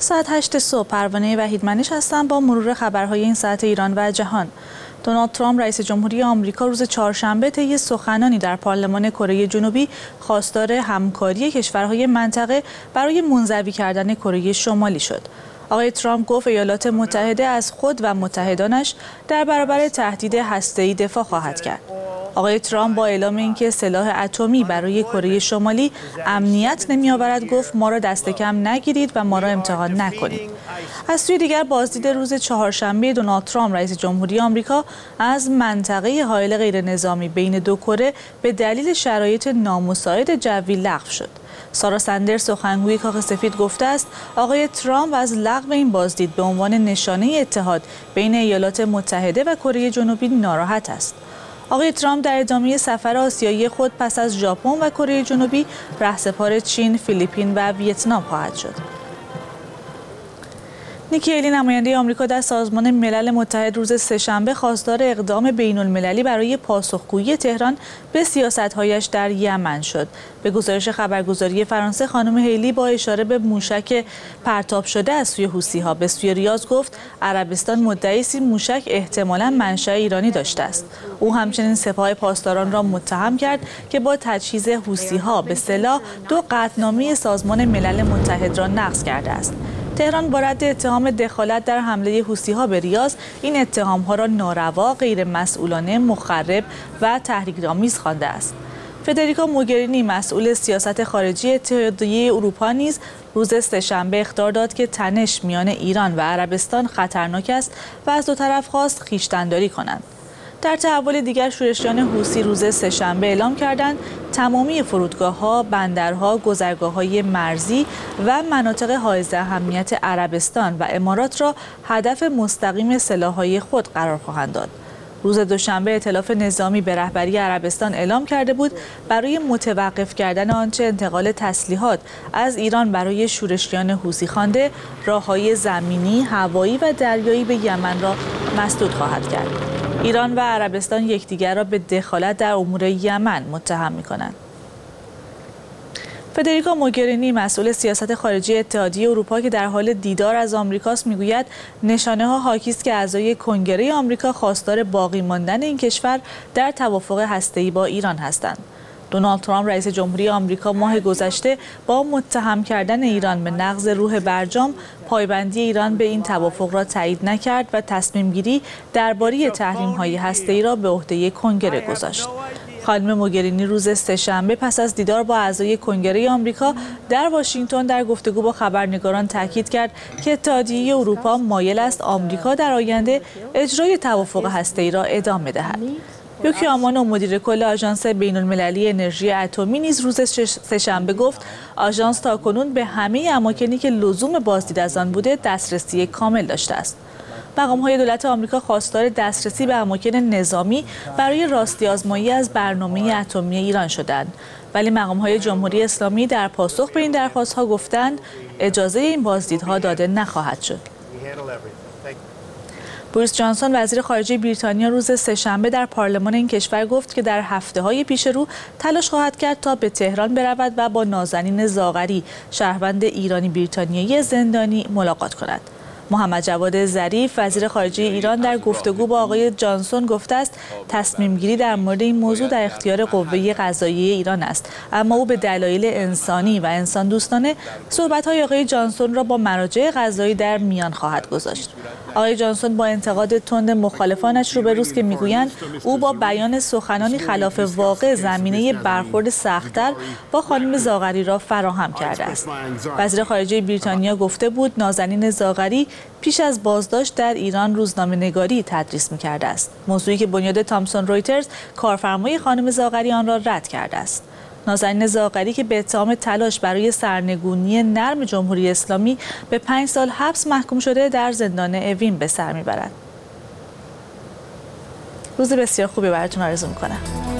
ساعت 8 صبح پروانه وحیدمنیش هستم با مرور خبرهای این ساعت ایران و جهان. دونالد ترامپ رئیس جمهوری آمریکا روز چهارشنبه طی سخنانی در پارلمان کره جنوبی خواستار همکاری کشورهای منطقه برای منزوی کردن کره شمالی شد. آقای ترامپ گفت ایالات متحده از خود و متحدانش در برابر تهدید هسته‌ای دفاع خواهد کرد. آقای ترامپ با اعلام اینکه سلاح اتمی برای کره شمالی امنیت نمی‌آورد گفت ما را دست کم نگیرید و ما را امتحان نکنید. از سوی دیگر بازدید روز چهارشنبه دونالد ترامپ رئیس جمهوری آمریکا از منطقه حائل غیرنظامی بین دو کره به دلیل شرایط نامساعد جوی لغو شد. سارا سندرز سخنگوی کاخ سفید گفته است آقای ترامپ از لغو این بازدید به عنوان نشانه اتحاد بین ایالات متحده و کره جنوبی ناراحت است. آقای ترامپ در ادامه سفر آسیایی خود پس از ژاپن و کره جنوبی رهسپار چین، فیلیپین و ویتنام خواهد شد. نیکی هیلی نماینده آمریکا در سازمان ملل متحد روز سه‌شنبه خواستار اقدام بین‌المللی برای پاسخگویی تهران به سیاست‌هایش در یمن شد. به گزارش خبرگزاری فرانسه خانم هیلی با اشاره به موشک پرتاب شده از سوی حوثی‌ها به سوی ریاض گفت عربستان مدعی است این موشک احتمالاً منشأ ایرانی داشته است. او همچنین سپاه پاسداران را متهم کرد که با تجهیز حوثی‌ها به سلاح دو قطعنامه سازمان ملل متحد را نقض کرده است. تهران با رد اتهام دخالت در حمله حوثی‌ها به ریاض این اتهام‌ها را ناروا، غیرمسئولانه، مخرب و تحریک‌آمیز خوانده است. فدریکا موگرینی مسئول سیاست خارجی اتحادیه اروپا نیز روز سه‌شنبه اخطار داد که تنش میان ایران و عربستان خطرناک است و از دو طرف خواست خویشتن‌داری کنند. در تحول دیگر شورشیان حوثی روز سه‌شنبه اعلام کردند تمامی فرودگاه‌ها، بندرها، گذرگاه‌های مرزی و مناطق حائز اهمیت عربستان و امارات را هدف مستقیم سلاح‌های خود قرار خواهند داد. روز دوشنبه ائتلاف نظامی به رهبری عربستان اعلام کرده بود برای متوقف کردن آنچه انتقال تسلیحات از ایران برای شورشیان حوثی خوانده راه‌های زمینی، هوایی و دریایی به یمن را مسدود خواهد کرد. ایران و عربستان یکدیگر را به دخالت در امور یمن متهم می‌کنند. فدریکا موگرینی مسئول سیاست خارجی اتحادیه اروپا که در حال دیدار از آمریکاست میگوید نشانه‌ها حاکی است که اعضای کنگره آمریکا خواستار باقی ماندن این کشور در توافق هسته‌ای با ایران هستند. دونالد ترامپ رئیس جمهوری آمریکا ماه گذشته با متهم کردن ایران به نقض روح برجام پایبندی ایران به این توافق را تایید نکرد و تصمیم گیری درباره تحریم‌های هسته‌ای را به عهده کنگره گذاشت. خانم موگرینی روز سه‌شنبه پس از دیدار با اعضای کنگره آمریکا در واشنگتن در گفتگو با خبرنگاران تاکید کرد که اتحادیه اروپا مایل است آمریکا در آینده اجرای توافق هسته‌ای را ادامه دهد. یوکی آمانو مدیر کل آژانس بین‌المللی انرژی اتمی نیز روز سه‌شنبه گفت آژانس تاکنون به همه اماکنی که لزوم بازدید از آن بوده دسترسی کامل داشته است. مقام‌های دولت آمریکا خواستار دسترسی به اماکن نظامی برای راستی آزمایی از برنامه اتمی ایران شدند، ولی مقام‌های جمهوری اسلامی در پاسخ به این درخواست‌ها گفتند اجازه این بازدیدها داده نخواهد شد. بوریس جانسون وزیر خارجه بریتانیا روز سه‌شنبه در پارلمان این کشور گفت که در هفته‌های پیش رو تلاش خواهد کرد تا به تهران برود و با نازنین زاغری شهروند ایرانی بریتانیایی زندانی ملاقات کند. محمد جواد ظریف وزیر خارجه ایران در گفتگو با آقای جانسون گفته است تصمیم گیری در مورد این موضوع در اختیار قوه قضاییه ایران است، اما او به دلایل انسانی و انسان دوستانه صحبت‌های آقای جانسون را با مراجع قضایی در میان خواهد گذاشت. آقای جانسون با انتقاد تند مخالفانش روبروست که میگویند او با بیان سخنانی خلاف واقع زمینه برخورد سخت‌تر با خانم زاغری را فراهم کرده است. وزیر خارجه بریتانیا گفته بود نازنین زاغری پیش از بازداشت در ایران روزنامه‌نگاری تدریس می‌کرده است، موضوعی که بنیاد تامسون رویترز کارفرمای خانم زاغری آن را رد کرده است. نازنین زاغری که به اتهام تلاش برای سرنگونی نرم جمهوری اسلامی به 5 سال حبس محکوم شده در زندان اوین به سر میبرد. روز بسیار خوبی براتون آرزو میکنم.